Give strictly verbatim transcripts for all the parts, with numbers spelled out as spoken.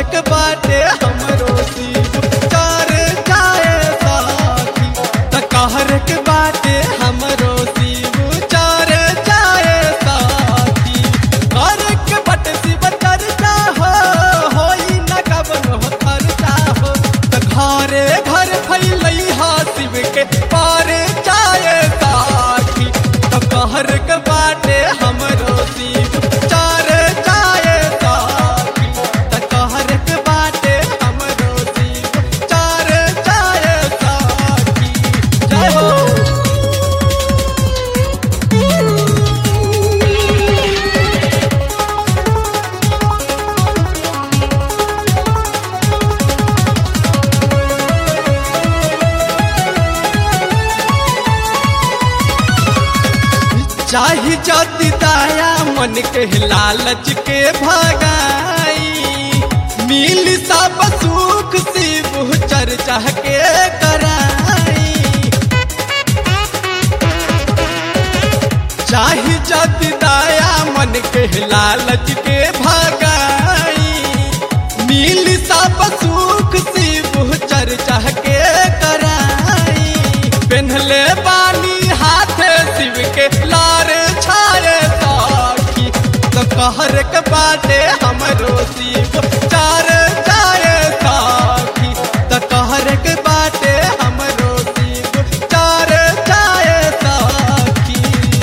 के बाटे हमरो शिव चर्चाए साथी त कहर के बाटे हमरो शिव चर्चाए साथी घर के बट शिव चर्चा हो होई न कबनो खर्चा हो त घरे घर फैलई हा शिव के पार चाहे साथी त कहर के बाटे हमरो शिव चर्चाए साथी त कहर के बाटे हमरो शिव चर्चाए साथी जय हो। चाही जाति दाया मन के लालच के भगाई मिल सब सुख शिव चर्चा के कराई चाही जाति दाया मन के लालच के भगाई मिल सब सुख शिव चर्चा के कराई पेन्हले बानी हाथे शिव के लार छाए साखी तो कहर के बाटे हमरो शिव चार चाहे साखी तो कहर के बाटे हमरो शिव चार चाहे साखी।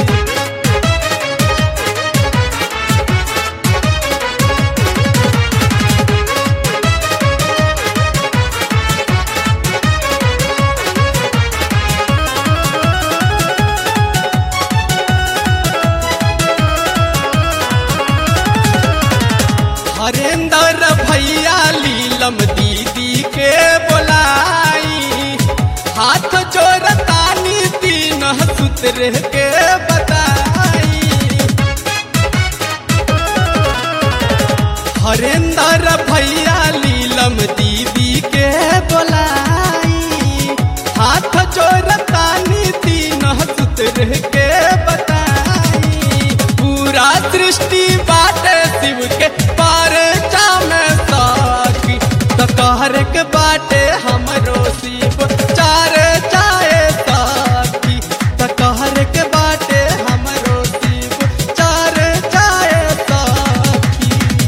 हरेंद्र भैया लीलम दीदी के बोलाई हाथ जोड़तानी तीन सूत्र के बताई हरेंद्र भैया लीलम दीदी के बोलाई हाथ जोड़तानी तीन सूत्र के बताई पूरा सृष्टि बाटे शिव के पार चामे साखी तो कहर के बाटे हमरो शिव चार चाहे साखी तो कहर के बाटे हमरो शिव चार चाहे साखी।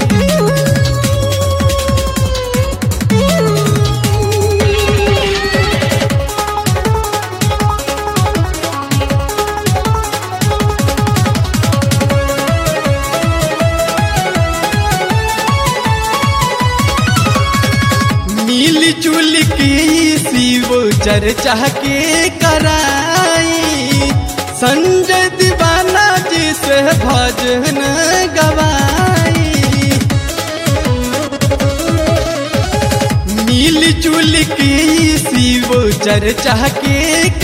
मिल जुल के शिव चर्चा के कराई संजय दीवाना जी से भजन गवाई मिल जुल के शिव चर्चा के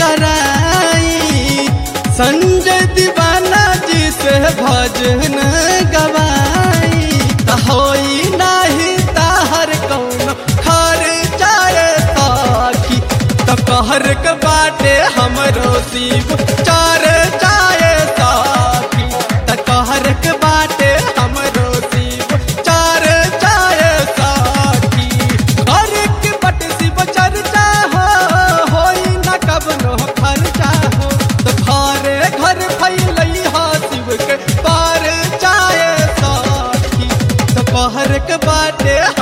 कराई संजय दीवाना जी से भजन गवाई त होई नाही ताहर कौन खर चाहे साखी त कहर के बाटे हमरो शिव चार चाहे साखी त कहर के बाटे हमरो शिव चार चाहे साखी घर के बट शिव चर्चा हो होई न कबनो खर्चा हो त घरे घर फैलई हा शिव के पार चाहे साखी त कहर के बाटे